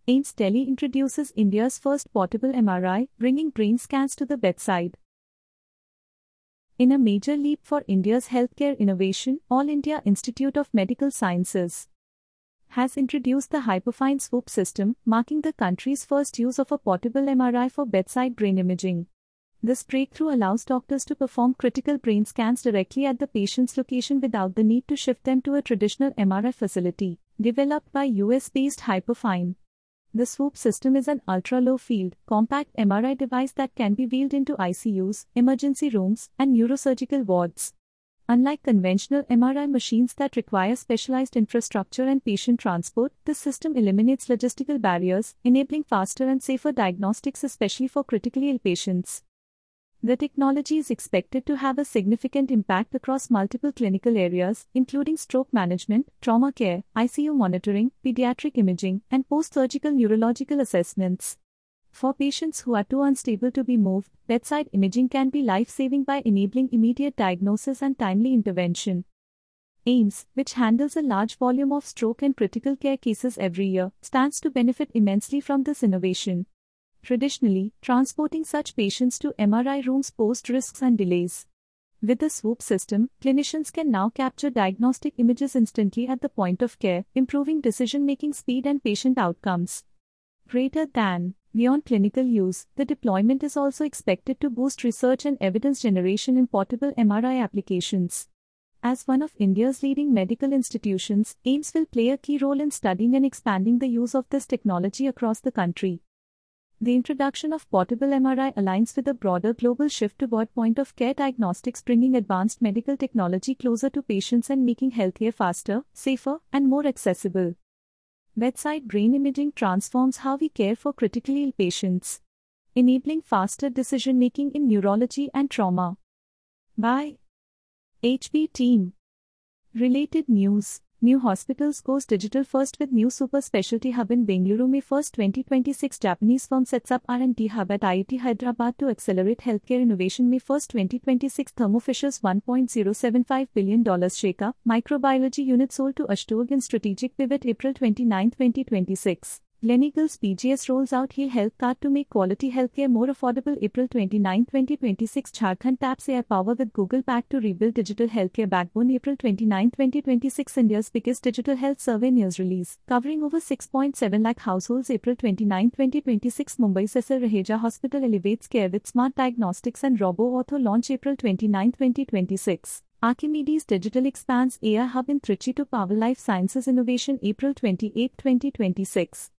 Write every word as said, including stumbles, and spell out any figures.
AIIMS Delhi introduces India's first portable M R I, bringing brain scans to the bedside. In a major leap for India's healthcare innovation, All India Institute of Medical Sciences has introduced the Hyperfine Swoop system, marking the country's first use of a portable M R I for bedside brain imaging. This breakthrough allows doctors to perform critical brain scans directly at the patient's location without the need to shift them to a traditional M R I facility. Developed by U S-based Hyperfine, the Swoop system is an ultra-low field, compact M R I device that can be wheeled into I C Us, emergency rooms, and neurosurgical wards. Unlike conventional M R I machines that require specialized infrastructure and patient transport, this system eliminates logistical barriers, enabling faster and safer diagnostics, especially for critically ill patients. The technology is expected to have a significant impact across multiple clinical areas, including stroke management, trauma care, I C U monitoring, pediatric imaging, and post-surgical neurological assessments. For patients who are too unstable to be moved, bedside imaging can be life-saving by enabling immediate diagnosis and timely intervention. AIIMS, which handles a large volume of stroke and critical care cases every year, stands to benefit immensely from this innovation. Traditionally, transporting such patients to M R I rooms posed risks and delays. With the Swoop system, clinicians can now capture diagnostic images instantly at the point of care, improving decision-making speed and patient outcomes. Greater than, beyond clinical use, the deployment is also expected to boost research and evidence generation in portable M R I applications. As one of India's leading medical institutions, AIIMS will play a key role in studying and expanding the use of this technology across the country. The introduction of portable M R I aligns with a broader global shift toward point-of-care diagnostics, bringing advanced medical technology closer to patients and making healthcare faster, safer, and more accessible. Bedside brain imaging transforms how we care for critically ill patients, enabling faster decision-making in neurology and trauma. By H P Team. Related news. New hospitals goes digital first with new super specialty hub in Bengaluru. May first twenty twenty-six, Japanese firm sets up R and D hub at I I T Hyderabad to accelerate healthcare innovation. May first twenty twenty-six, Thermo Fisher's one point zero seven five billion dollars Sheka microbiology unit sold to Ashtog in strategic pivot. April twenty-ninth, twenty twenty-six. Gleneagles P G S rolls out Heal Health Card to make quality healthcare more affordable. April twenty-ninth, twenty twenty-six. Jharkhand taps A I power with Google Pack to rebuild digital healthcare backbone. April twenty-ninth, twenty twenty-six. India's biggest digital health survey news release, covering over six point seven lakh households. April twenty-ninth, twenty twenty-six. Mumbai Cecil Raheja Hospital elevates care with smart diagnostics and robo-ortho launch. April twenty-ninth, twenty twenty-six. Archimedes Digital expands A I hub in Trichy to power life sciences innovation. April twenty-eighth, twenty twenty-six.